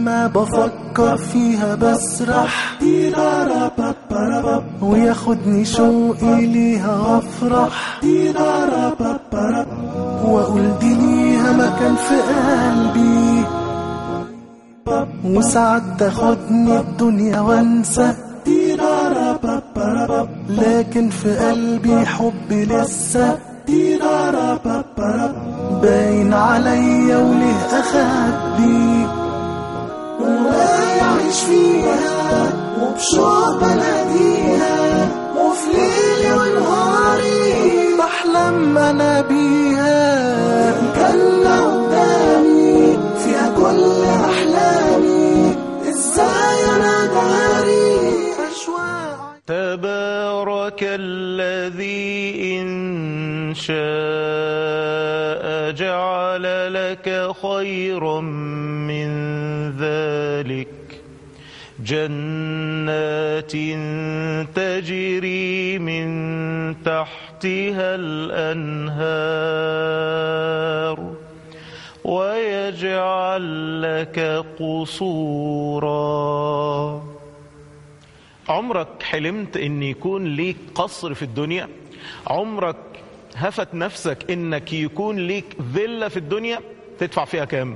لما بفكر فيها بسرح، وياخدني شوقي ليها وافرح، واقول دي ليها مكان في قلبي، وساعات تاخدني الدنيا وانسى، لكن في قلبي حبي لسه باين عليا وليه اخبي، وما يعيش فيها وبشوق بناديها، وفي ليلي ونهاري بحلم انا بيها، مكلة قدامي فيها كل احلامي، ازاي انا داري اشواق. تبارك الذي إن شاء جعل لك خيرا من ذلك جنات تجري من تحتها الأنهار ويجعل لك قصورا. عمرك حلمت ان يكون ليك قصر في الدنيا؟ عمرك هفت نفسك انك يكون ليك فيلا في الدنيا تدفع فيها كام؟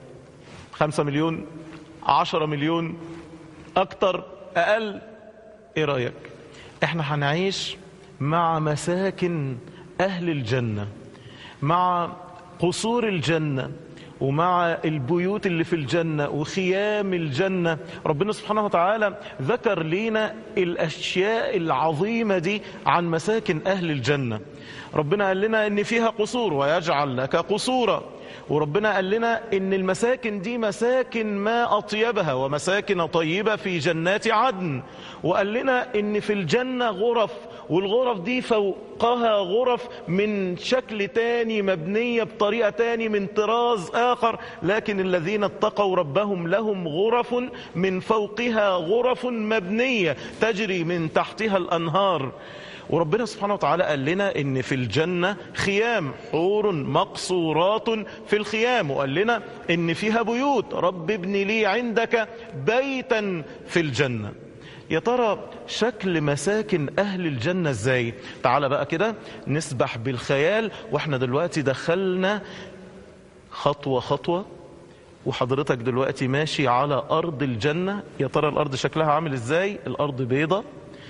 5 مليون؟ 10 مليون؟ اكتر؟ اقل؟ ايه رأيك؟ احنا هنعيش مع مساكن اهل الجنة، مع قصور الجنة، ومع البيوت اللي في الجنة وخيام الجنة. ربنا سبحانه وتعالى ذكر لنا الأشياء العظيمة دي عن مساكن أهل الجنة. ربنا قال لنا إن فيها قصور ويجعل لك قصورا، وربنا قال لنا إن المساكن دي مساكن ما أطيبها ومساكن طيبة في جنات عدن، وقال لنا إن في الجنة غرف، والغرف دي فوقها غرف من شكل تاني مبنية بطريقة تاني من طراز آخر، لكن الذين اتقوا ربهم لهم غرف من فوقها غرف مبنية تجري من تحتها الأنهار. وربنا سبحانه وتعالى قال لنا ان في الجنة خيام، حور مقصورات في الخيام، وقال لنا ان فيها بيوت، رب ابن لي عندك بيتا في الجنة. يا ترى شكل مساكن اهل الجنة ازاي؟ تعال بقى كده نسبح بالخيال، واحنا دلوقتي دخلنا خطوة خطوة، وحضرتك دلوقتي ماشي على ارض الجنة. يا ترى الارض شكلها عامل ازاي؟ الارض بيضة،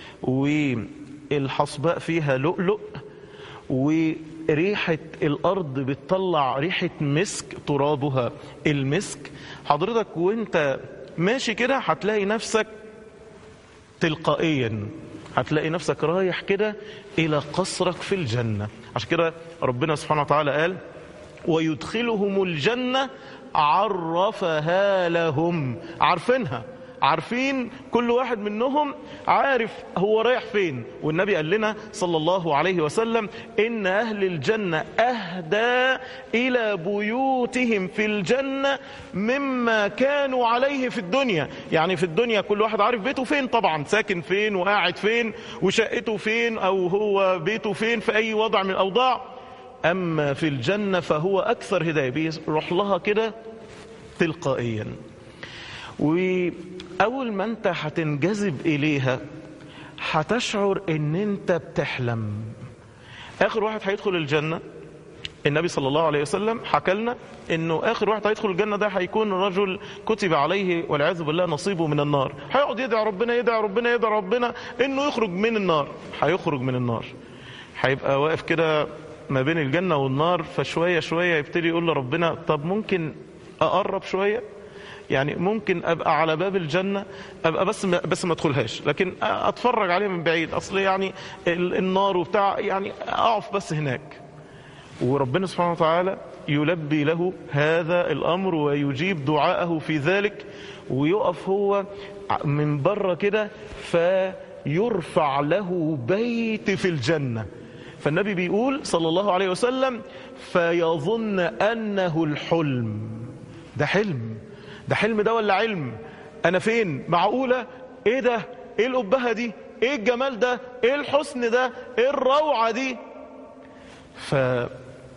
والحصباء فيها لؤلؤ، وريحة الأرض بتطلع ريحة مسك، ترابها المسك. حضرتك وانت ماشي كده هتلاقي نفسك تلقائيا هتلاقي نفسك رايح كده إلى قصرك في الجنة. عشان كده ربنا سبحانه وتعالى قال ويدخلهم الجنة عرفها لهم. عارفينها، عارفين، كل واحد منهم عارف هو رايح فين. والنبي قال لنا صلى الله عليه وسلم إن أهل الجنة أهدى إلى بيوتهم في الجنة مما كانوا عليه في الدنيا. يعني في الدنيا كل واحد عارف بيته فين طبعا، ساكن فين وقاعد فين وشقته فين أو هو بيته فين في أي وضع من الأوضاع. أما في الجنة فهو أكثر هداية، بيروح لها كده تلقائيا. وأول ما أنت هتنجذب إليها هتشعر أن أنت بتحلم. آخر واحد هيدخل الجنة النبي صلى الله عليه وسلم حكى لنا أنه آخر واحد هيدخل الجنة ده هيكون رجل كتب عليه والعياذ بالله نصيبه من النار. هيقعد يدعي ربنا يدعي ربنا يدعي ربنا أنه يخرج من النار. هيخرج من النار، هيبقى واقف كده ما بين الجنة والنار، فشوية شوية يبتدي يقول لربنا طب ممكن أقرب شوية، يعني ممكن ابقى على باب الجنة ابقى بس ما ادخلهاش، لكن اتفرج عليها من بعيد، اصل يعني النار وبتاع، يعني اقف بس هناك. وربنا سبحانه وتعالى يلبي له هذا الامر ويجيب دعاءه في ذلك، ويقف هو من بره كده فيرفع له بيت في الجنة. فالنبي بيقول صلى الله عليه وسلم فيظن انه الحلم. ده حلم، ده حلم ده ولا علم؟ انا فين؟ معقولة؟ ايه ده؟ ايه القبهة دي؟ ايه الجمال ده؟ ايه الحسن ده؟ ايه الروعة دي؟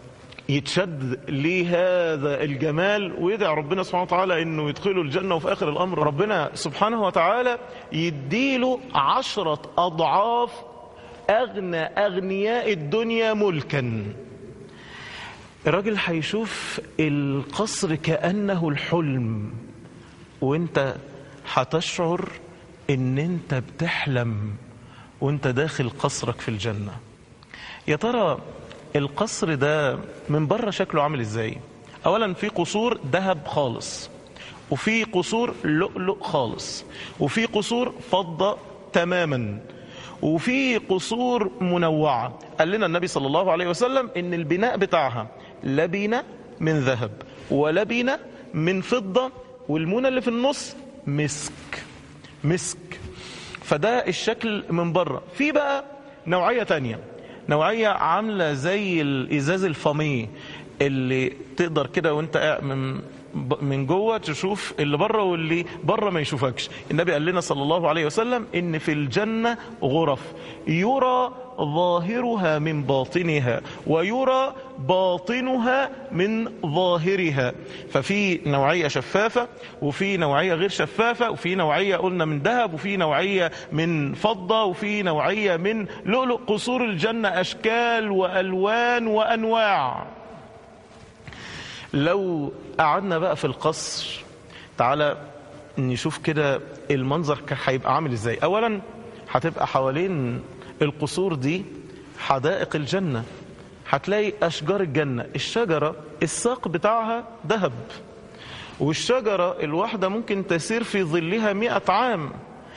يتشد لهذا الجمال ويدعي ربنا سبحانه وتعالى انه يدخله الجنة، وفي اخر الامر ربنا سبحانه وتعالى يديله 10 أضعاف اغنياء الدنيا ملكا. الراجل هيشوف القصر كأنه الحلم، وانت هتشعر ان انت بتحلم وانت داخل قصرك في الجنة. يا ترى القصر ده من بره شكله عامل ازاي؟ اولا في قصور ذهب خالص، وفي قصور لؤلؤ خالص، وفي قصور فضة تماما، وفي قصور منوعة. قال لنا النبي صلى الله عليه وسلم ان البناء بتاعها لبنة من ذهب ولبنة من فضة، والمونة اللي في النص مسك. فده الشكل من بره. في بقى نوعية تانية، نوعية عاملة زي الإزاز الفامي اللي تقدر كده وانت من جوه تشوف اللي بره واللي بره ما يشوفكش. النبي قال لنا صلى الله عليه وسلم ان في الجنة غرف يرى ظاهرها من باطنها ويرى باطنها من ظاهرها. ففي نوعية شفافة وفي نوعية غير شفافة، وفي نوعية قلنا من ذهب وفي نوعية من فضة وفي نوعية من لؤلؤ. قصور الجنة أشكال وألوان وأنواع. لو قعدنا بقى في القصر تعالى نشوف كده المنظر هيبقى عامل ازاي. اولا هتبقى حوالين القصور دي حدائق الجنة، هتلاقي اشجار الجنة. الشجرة الساق بتاعها ذهب، والشجرة الواحدة ممكن تسير في ظلها 100 عام.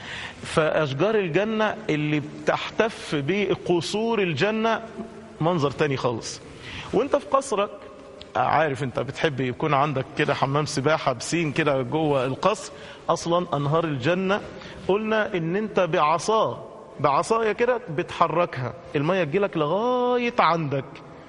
فاشجار الجنة اللي بتحتف بقصور الجنة منظر تاني خالص. وانت في قصرك عارف انت بتحب يكون عندك كده حمام سباحة بسين كده جوه القصر. اصلا انهار الجنة قلنا ان انت بعصاية كده بتحركها، المية تجيلك لغاية عندك.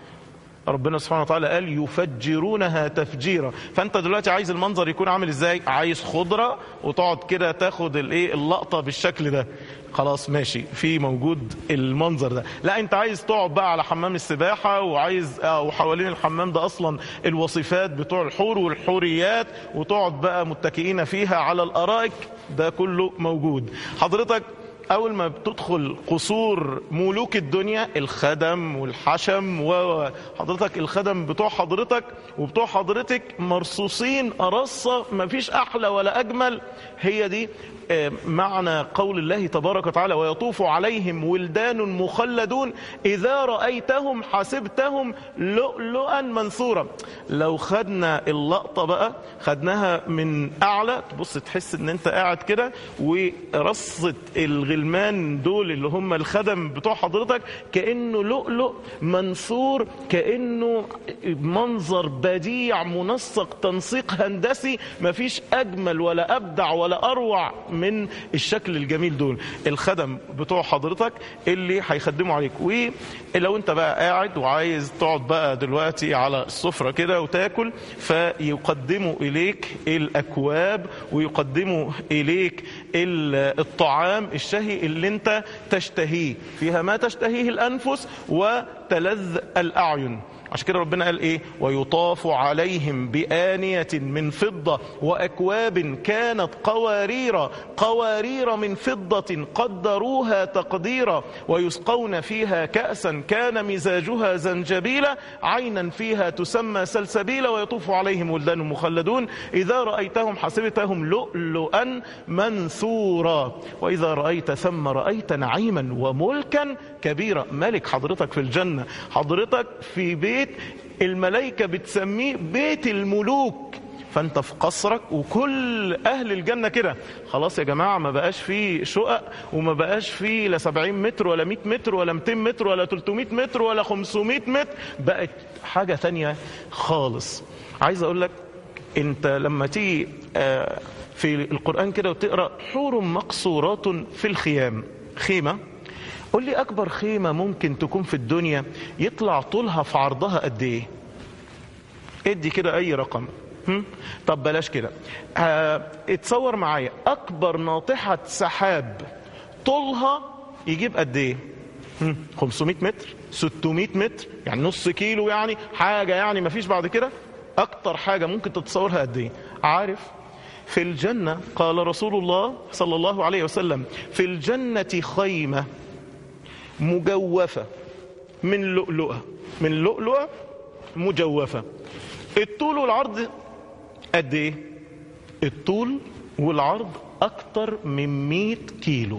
ربنا سبحانه وتعالى قال يفجرونها تفجيرا. فانت دلوقتي عايز المنظر يكون عامل ازاي؟ عايز خضرة وتقعد كده تاخد اللقطة بالشكل ده، خلاص ماشي، في موجود المنظر ده. لا انت عايز تقعد بقى على حمام السباحة، وعايز وحوالين الحمام ده اصلا الوصفات بتوع الحور والحوريات، وتقعد بقى متكئين فيها على الارائك، ده كله موجود. حضرتك اول ما بتدخل قصور ملوك الدنيا الخدم والحشم، وحضرتك الخدم بتوع حضرتك وبتوع حضرتك مرصوصين رصة مفيش احلى ولا اجمل. هي دي معنى قول الله تبارك وتعالى ويطوف عليهم ولدان مخلدون إذا رأيتهم حسبتهم لؤلؤا منثورا. لو خدنا اللقطة بقى خدناها من أعلى، تبص تحس ان انت قاعد كده ورصة الغلمان دول اللي هم الخدم بتوع حضرتك كأنه لؤلؤ منثور، كأنه منظر بديع منسق تنسيق هندسي، مفيش أجمل ولا أبدع ولا أروع من الشكل الجميل دول الخدم بتوع حضرتك اللي هيخدموا عليك. ولو انت بقى قاعد وعايز تقعد بقى دلوقتي على السفرة كده وتاكل، فيقدموا اليك الاكواب ويقدموا اليك الطعام الشهي اللي انت تشتهيه، فيها ما تشتهيه الانفس وتلذ الاعين. عشان كده ربنا قال ايه؟ ويطاف عليهم بآنية من فضة وأكواب كانت قوارير من فضة قدروها تقديرا ويسقون فيها كأسا كان مزاجها زنجبيلا عينا فيها تسمى سلسبيلا ويطوف عليهم ولدان مخلدون إذا رأيتهم حسبتهم لؤلؤا منثورا وإذا رأيت ثم رأيت نعيما وملكا كبيرا. ملك حضرتك في الجنة، حضرتك في بيت الملائكة بتسميه بيت الملوك، فانت في قصرك وكل اهل الجنة كده. خلاص يا جماعة ما بقاش فيه شقق وما بقاش فيه لا 70 متر ولا 100 متر ولا 200 متر ولا 300 متر ولا 500 متر، بقت حاجة تانية خالص. عايز اقول لك انت لما تيجي في القرآن كده وتقرأ حور مقصورات في الخيام، خيمة، قول لي اكبر خيمة ممكن تكون في الدنيا يطلع طولها في عرضها قد ايه؟ ادي كده اي رقم. طب بلاش كده، اتصور معايا اكبر ناطحة سحاب طولها يجيب قد ايه؟ 500 متر 600 متر، يعني نص كيلو، يعني حاجة يعني مفيش بعد كده. أكتر حاجة ممكن تتصورها قد إيه؟ عارف؟ في الجنة قال رسول الله صلى الله عليه وسلم: في الجنة خيمة مجوفة من لؤلؤة، من لؤلؤة مجوفة. الطول والعرض قد إيه؟ الطول والعرض أكتر من 100 كيلو.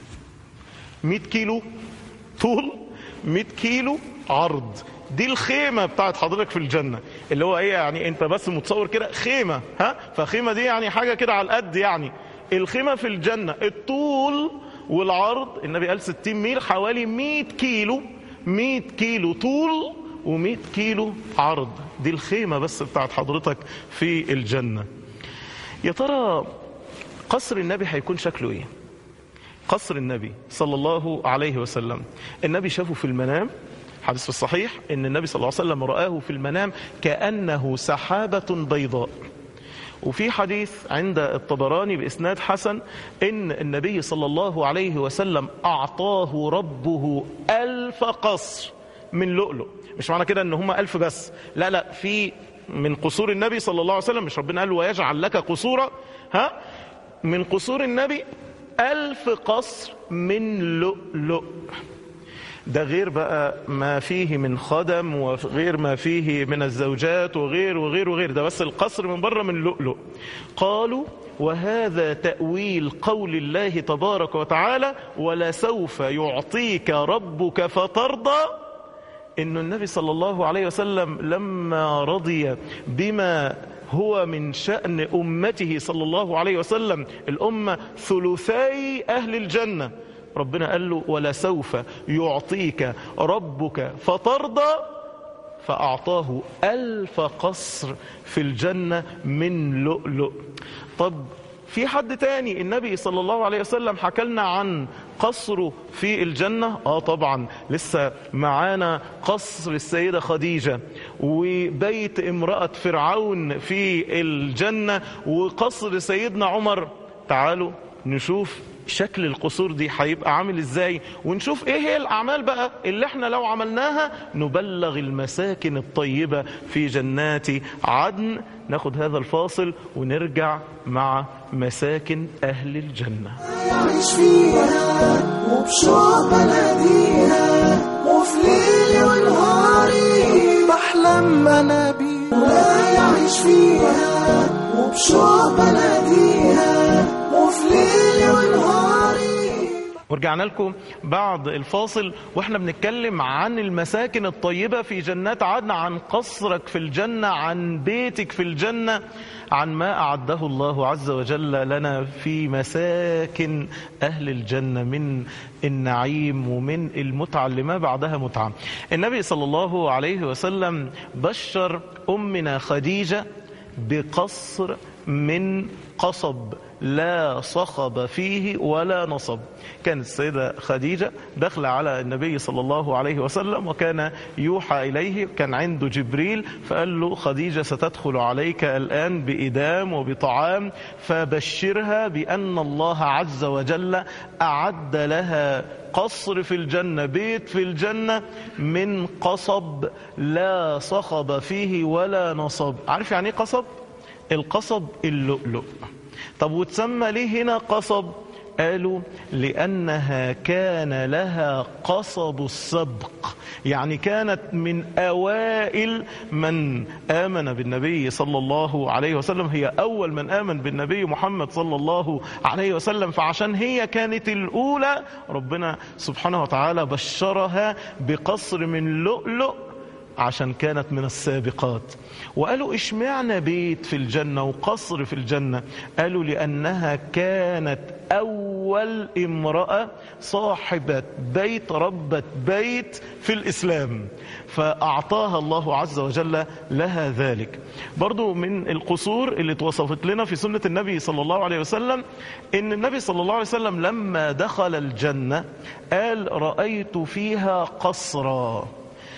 100 كيلو طول، 100 كيلو عرض. دي الخيمة بتاعت حضرتك في الجنة، اللي هو ايه يعني، انت بس متصور كده خيمة، فخيمة دي يعني حاجة كده على القد. يعني الخيمة في الجنة الطول والعرض، النبي قال 60 ميل، حوالي 100 كيلو. 100 كيلو طول و100 كيلو عرض. دي الخيمة بس بتاعت حضرتك في الجنة. يا ترى قصر النبي هيكون شكله ايه؟ قصر النبي صلى الله عليه وسلم، النبي شافه في المنام. حديث في الصحيح ان النبي صلى الله عليه وسلم رآه في المنام كأنه سحابة بيضاء. وفي حديث عند الطبراني بإسناد حسن ان النبي صلى الله عليه وسلم أعطاه ربه 1000 قصر من لؤلؤ. مش معنى كده ان هم 1000 بس، لا، في من قصور النبي صلى الله عليه وسلم، مش ربنا قال ويجعل لك قصورا، من قصور النبي 1000 قصر من لؤلؤ. ده غير بقى ما فيه من خدم، وغير ما فيه من الزوجات، وغير وغير وغير. ده بس القصر من بره من لؤلؤ. قالوا: وهذا تأويل قول الله تبارك وتعالى: ولسوف يعطيك ربك فترضى. إن النبي صلى الله عليه وسلم لما رضي بما هو من شأن أمته صلى الله عليه وسلم، الأمة ثلثي أهل الجنة، ربنا قال له: ولسوف يعطيك ربك فترضى، فأعطاه 1000 قصر في الجنة من لؤلؤ. طب في حد تاني النبي صلى الله عليه وسلم حكى لنا عن قصره في الجنة؟ طبعا لسه معانا قصر السيدة خديجة، وبيت امرأة فرعون في الجنة، وقصر سيدنا عمر. تعالوا نشوف شكل القصور دي هيبقى عامل ازاي، ونشوف ايه هي الاعمال بقى اللي احنا لو عملناها نبلغ المساكن الطيبة في جنات عدن. ناخد هذا الفاصل ونرجع مع مساكن اهل الجنة. يعيش فيها وبشوق بلديها، وفي ليلي ونهاري بحلم انا بيها. يعيش فيها وبشوق بلديها، وفي ليلي ونهاري. ورجعنا لكم بعد الفاصل واحنا بنتكلم عن المساكن الطيبة في جنات عدن، عن قصرك في الجنة، عن بيتك في الجنة، عن ما أعده الله عز وجل لنا في مساكن أهل الجنة من النعيم ومن المتعة اللي ما بعدها متعة. النبي صلى الله عليه وسلم بشر أمنا خديجة بقصر من قصب لا صخب فيه ولا نصب. كانت السيدة خديجة دخل على النبي صلى الله عليه وسلم، وكان يوحى إليه، كان عنده جبريل فقال له: خديجة ستدخل عليك الآن بإدام وبطعام، فبشرها بأن الله عز وجل أعد لها قصر في الجنة، بيت في الجنة من قصب لا صخب فيه ولا نصب. عارف يعني ايه قصب؟ القصب اللؤلؤ. طب وتسمى ليه هنا قصب؟ قالوا: لأنها كان لها قصب السبق، يعني كانت من أوائل من آمن بالنبي صلى الله عليه وسلم، هي أول من آمن بالنبي محمد صلى الله عليه وسلم. فعشان هي كانت الأولى ربنا سبحانه وتعالى بشرها بقصر من لؤلؤ، عشان كانت من السابقات. وقالوا: اشمعنى بيت في الجنة وقصر في الجنة؟ قالوا: لأنها كانت أول امرأة صاحبة بيت، ربة بيت في الإسلام، فأعطاها الله عز وجل لها ذلك. برضو من القصور اللي توصفت لنا في سنة النبي صلى الله عليه وسلم إن النبي صلى الله عليه وسلم لما دخل الجنة قال: رأيت فيها قصرا.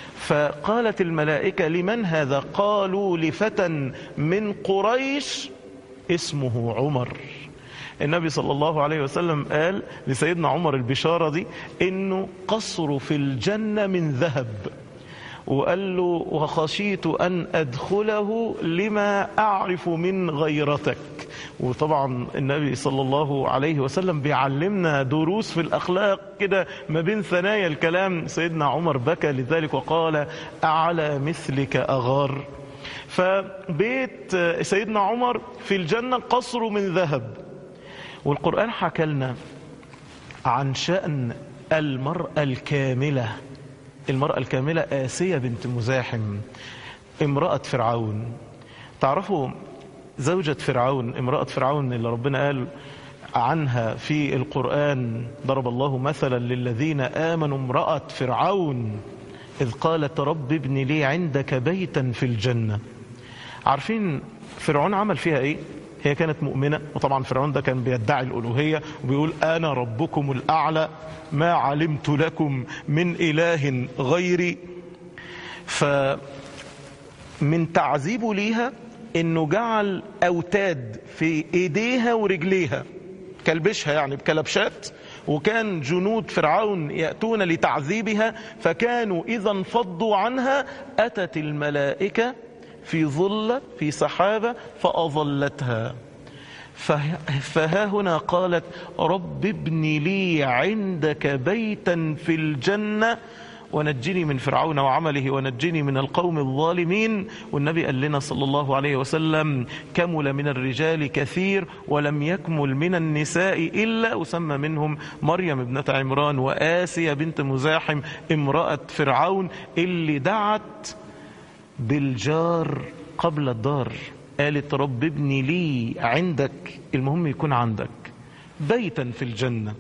فقالت الملائكة: لمن هذا؟ قالوا: لفتى من قريش اسمه عمر. النبي صلى الله عليه وسلم قال لسيدنا عمر البشارة دي إنه قصر في الجنة من ذهب، وقال له وخشيت أن أدخله لما أعرف من غيرتك. وطبعا النبي صلى الله عليه وسلم بيعلمنا دروس في الأخلاق كده ما بين ثنايا الكلام. سيدنا عمر بكى لذلك وقال أعلى مثلك أغار. فبيت سيدنا عمر في الجنة قصر من ذهب. والقرآن حكى لنا عن شأن المرأة الكاملة، المرأة الكاملة آسية بنت مزاحم امرأة فرعون. تعرفوا زوجة فرعون، امرأة فرعون اللي ربنا قال عنها في القرآن ضرب الله مثلا للذين آمنوا امرأة فرعون إذ قالت رب ابن لي عندك بيتا في الجنة. عارفين فرعون عمل فيها ايه؟ هي كانت مؤمنة، وطبعا فرعون ده كان بيدعي الألوهية وبيقول أنا ربكم الأعلى ما علمت لكم من إله غيري. فمن تعذيبه ليها إنه جعل أوتاد في إيديها ورجليها، كلبشها يعني بكلبشات، وكان جنود فرعون يأتون لتعذيبها، فكانوا إذا انفضوا عنها أتت الملائكة في ظل في سحابة فأظلتها. فها هنا قالت رب ابن لي عندك بيتا في الجنة ونجني من فرعون وعمله ونجني من القوم الظالمين. والنبي قال لنا صلى الله عليه وسلم كمل من الرجال كثير ولم يكمل من النساء إلا، وسمى منهم مريم ابنة عمران وآسيا بنت مزاحم امرأة فرعون اللي دعت بالجار قبل الدار، قالت رب ابن لي عندك، المهم يكون عندك بيتا في الجنة.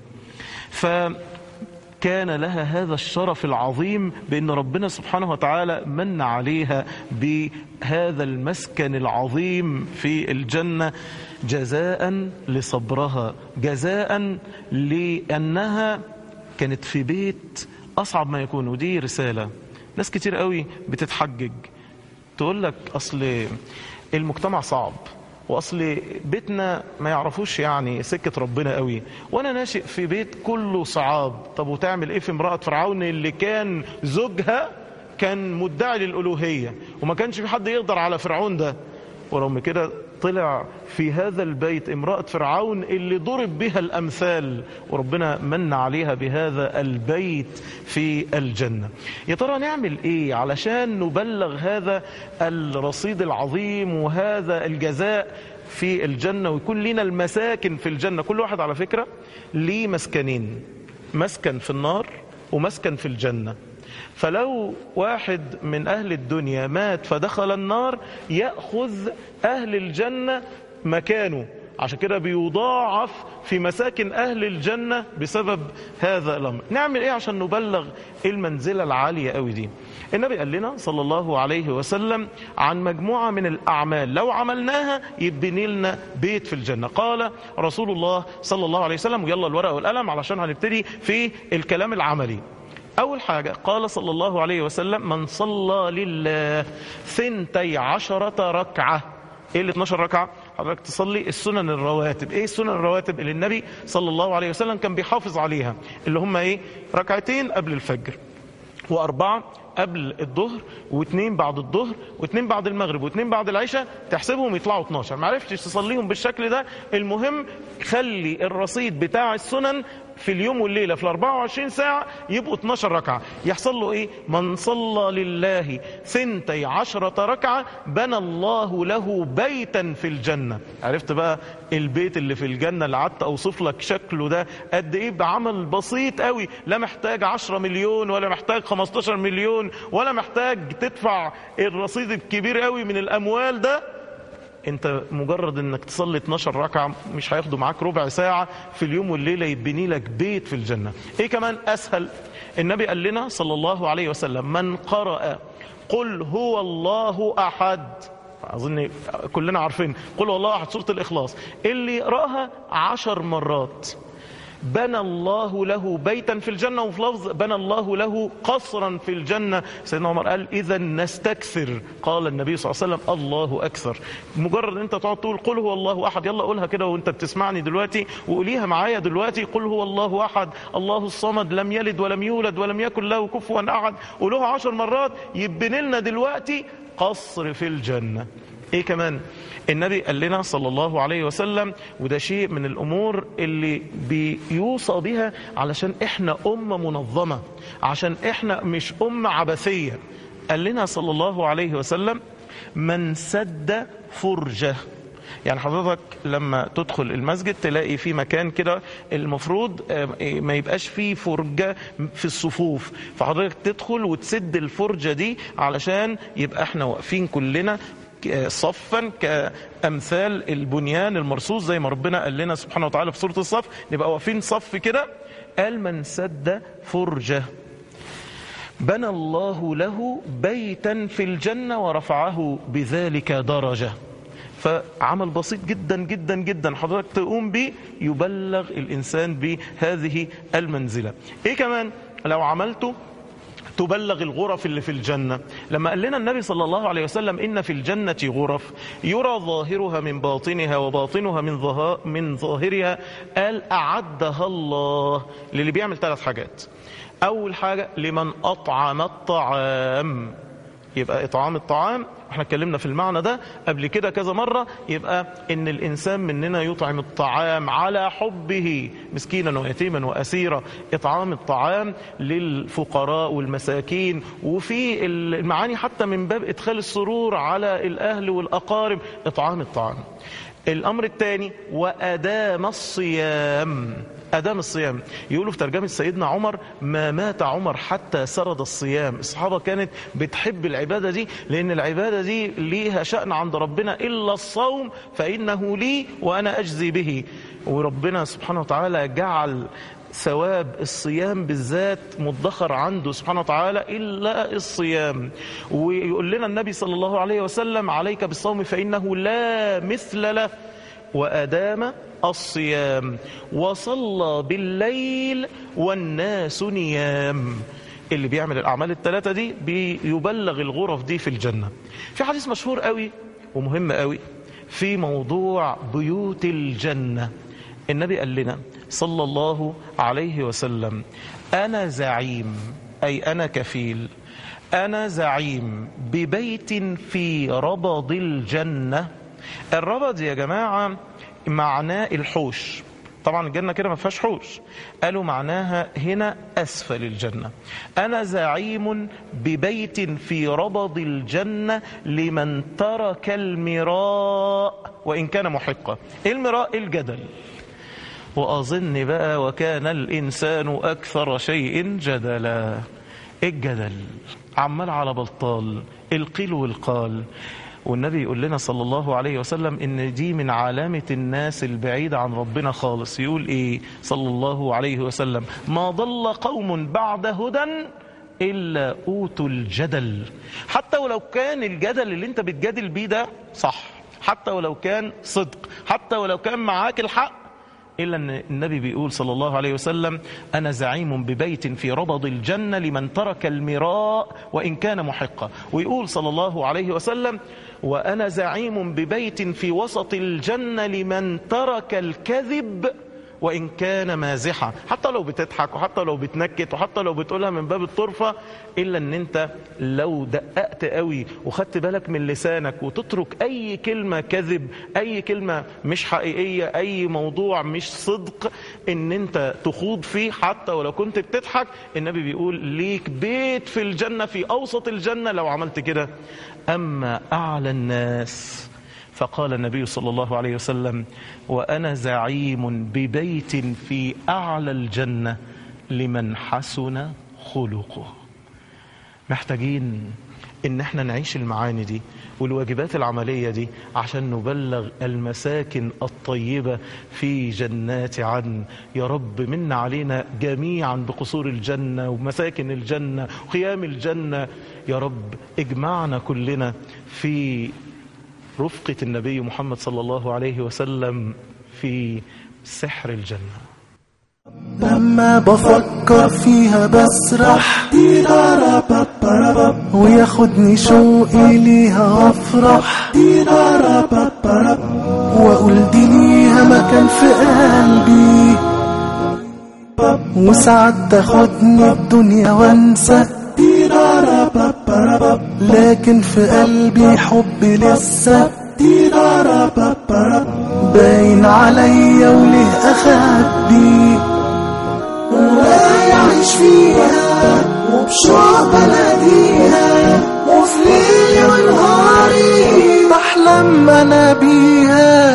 فكان لها هذا الشرف العظيم بأن ربنا سبحانه وتعالى من عليها بهذا المسكن العظيم في الجنة جزاء لصبرها، جزاء لأنها كانت في بيت أصعب ما يكون. ودي رسالة ناس كتير قوي بتتحجج تقول لك أصل المجتمع صعب، وأصل بيتنا ما يعرفوش يعني سكة ربنا قوي، وأنا ناشئ في بيت كله صعاب. طب وتعمل إيه في امرأة فرعون اللي كان زوجها كان مدعي للألوهية وما كانش في حد يقدر على فرعون ده، ورغم كده طلع في هذا البيت امرأة فرعون اللي ضرب بها الأمثال، وربنا من عليها بهذا البيت في الجنة. يا ترى نعمل ايه علشان نبلغ هذا الرصيد العظيم وهذا الجزاء في الجنة ويكون لنا المساكن في الجنة؟ كل واحد على فكرة ليه مسكنين، مسكن في النار ومسكن في الجنة. فلو واحد من أهل الدنيا مات فدخل النار يأخذ أهل الجنة مكانه، عشان كده بيضاعف في مساكن أهل الجنة بسبب هذا الأمر. نعمل إيه عشان نبلغ المنزلة العالية قوي دي؟ النبي قال لنا صلى الله عليه وسلم عن مجموعة من الأعمال لو عملناها يبني لنا بيت في الجنة. قال رسول الله صلى الله عليه وسلم، ويلا الورقة والقلم علشان هنبتدي في الكلام العملي. أول حاجة قال صلى الله عليه وسلم من صلى لله 12 ركعة. إيه ال 12 ركعة؟ حضرتك تصلي السنن الرواتب. إيه السنن الرواتب اللي النبي صلى الله عليه وسلم كان بيحافظ عليها؟ اللي هم إيه؟ ركعتين قبل الفجر، و4 قبل الظهر، و2 بعد الظهر، و2 بعد المغرب، و2 بعد العشاء. تحسبهم يطلعوا 12. ما عرفتش تصليهم بالشكل ده، المهم خلي الرصيد بتاع السنن في اليوم والليلة في 24 ساعة يبقوا 12 ركعة. يحصل له ايه؟ من صلى لله 12 ركعة بنى الله له بيتا في الجنة. عرفت بقى البيت اللي في الجنة اللي قعدت اوصف لك شكله ده قد ايه؟ بعمل بسيط قوي، لا محتاج 10 مليون ولا محتاج 15 مليون ولا محتاج تدفع الرصيد الكبير قوي من الاموال ده. انت مجرد انك تصلي 12 ركعة مش هياخدوا معاك ربع ساعة في اليوم والليلة يبني لك بيت في الجنة. ايه كمان اسهل؟ النبي قال لنا صلى الله عليه وسلم من قرأ قل هو الله احد، اظن كلنا عارفين قل هو الله احد، سورة الاخلاص، اللي يقرأها 10 مرات بنى الله له بيتا في الجنة، وفي لفظ بنى الله له قصرا في الجنة. سيدنا عمر قال إذا نستكثر. قال النبي صلى الله عليه وسلم الله أكثر. مجرد أنت تقعد تقول قل هو الله أحد، يلا قولها كده وأنت بتسمعني دلوقتي، وقوليها معايا دلوقتي، قل هو الله أحد الله الصمد لم يلد ولم يولد ولم يكن له كفوا أحد، قولوها 10 مرات يبني لنا دلوقتي قصر في الجنة. ايه كمان النبي قال لنا صلى الله عليه وسلم، وده شيء من الامور اللي بيوصى بها علشان احنا امة منظمة، عشان احنا مش امة عبثية. قال لنا صلى الله عليه وسلم من سد فرجة. يعني حضرتك لما تدخل المسجد تلاقي في مكان كده المفروض ما يبقاش فيه فرجة في الصفوف، فحضرتك تدخل وتسد الفرجة دي علشان يبقى احنا واقفين كلنا صفا كأمثال البنيان المرصوص زي ما ربنا قال لنا سبحانه وتعالى في سورة الصف، نبقى واقفين صف كده. قال من سد فرجة بنى الله له بيتا في الجنة ورفعه بذلك درجة. فعمل بسيط جدا جدا جدا حضرتك تقوم به يبلغ الإنسان بهذه المنزلة. ايه كمان لو عملته تبلغ الغرف اللي في الجنة. لما قال لنا النبي صلى الله عليه وسلم إن في الجنة غرف يرى ظاهرها من باطنها وباطنها من ظاهرها، قال أعدها الله للي بيعمل 3 حاجات. أول حاجة لمن أطعم الطعام، يبقى إطعام الطعام احنا اتكلمنا في المعنى ده قبل كده كذا مرة، يبقى ان الانسان مننا يطعم الطعام على حبه مسكينا ويتيما واسيرا، اطعام الطعام للفقراء والمساكين، وفي المعاني حتى من باب ادخال السرور على الاهل والاقارب، اطعام الطعام. الامر الثاني وادام الصيام. أدام الصيام يقولوا في ترجمة سيدنا عمر ما مات عمر حتى سرد الصيام. الصحابة كانت بتحب العبادة دي لأن العبادة دي ليها شأن عند ربنا، إلا الصوم فإنه لي وأنا أجزي به. وربنا سبحانه وتعالى جعل ثواب الصيام بالذات مدخر عنده سبحانه وتعالى إلا الصيام. ويقول لنا النبي صلى الله عليه وسلم عليك بالصوم فإنه لا مثل له، وأدام الصيام وصلى بالليل والناس نيام. اللي بيعمل الأعمال ال3 دي بيبلغ الغرف دي في الجنة. في حديث مشهور قوي ومهم قوي في موضوع بيوت الجنة. النبي قال لنا صلى الله عليه وسلم أنا زعيم، أي أنا كفيل، أنا زعيم ببيت في ربض الجنة. الربض يا جماعة معناه الحوش، طبعا الجنة كده ما فيهاش حوش، قالوا معناها هنا أسفل الجنة. أنا زعيم ببيت في ربض الجنة لمن ترك المراء وإن كان محقا. المراء الجدل، وأظن بقى وكان الإنسان أكثر شيء جدلا. الجدل عمال على بلطال، القيل والقال. والنبي يقول لنا صلى الله عليه وسلم إن دي من علامة الناس البعيدة عن ربنا خالص. يقول إيه صلى الله عليه وسلم ما ضل قوم بعد هدى إلا أوتوا الجدل. حتى ولو كان الجدل اللي انت بتجادل بيه ده صح، حتى ولو كان صدق، حتى ولو كان معاك الحق، إلا أن النبي بيقول صلى الله عليه وسلم أنا زعيم ببيت في ربض الجنة لمن ترك المراء وإن كان محقا. ويقول صلى الله عليه وسلم وأنا زعيم ببيت في وسط الجنة لمن ترك الكذب وإن كان مازحا. حتى لو بتضحك وحتى لو بتنكت وحتى لو بتقولها من باب الطرفة، إلا أن أنت لو دققت قوي وخدت بالك من لسانك وتترك أي كلمة كذب، أي كلمة مش حقيقية، أي موضوع مش صدق أن أنت تخوض فيه حتى ولو كنت بتضحك، النبي بيقول ليك بيت في الجنة في أوسط الجنة لو عملت كده. أما أعلى الناس فقال النبي صلى الله عليه وسلم وأنا زعيم ببيت في أعلى الجنة لمن حسن خلقه. محتاجين إن احنا نعيش المعاني دي والواجبات العملية دي عشان نبلغ المساكن الطيبة في جنات عدن. يا رب من علينا جميعا بقصور الجنة ومساكن الجنة وخيام الجنة. يا رب اجمعنا كلنا في رفقة النبي محمد صلى الله عليه وسلم في سحر الجنة. لما بفكر فيها بسرح وياخدني شوقي ليها افرح واقول دي ليها مكان في قلبي وساعات تاخدني الدنيا وانسى لكن في قلبي حب لسه باين عليا وليه اخبي ولا يعيش فيها وبشوق بناديها وفي ليلي ونهاري بحلم انا بيها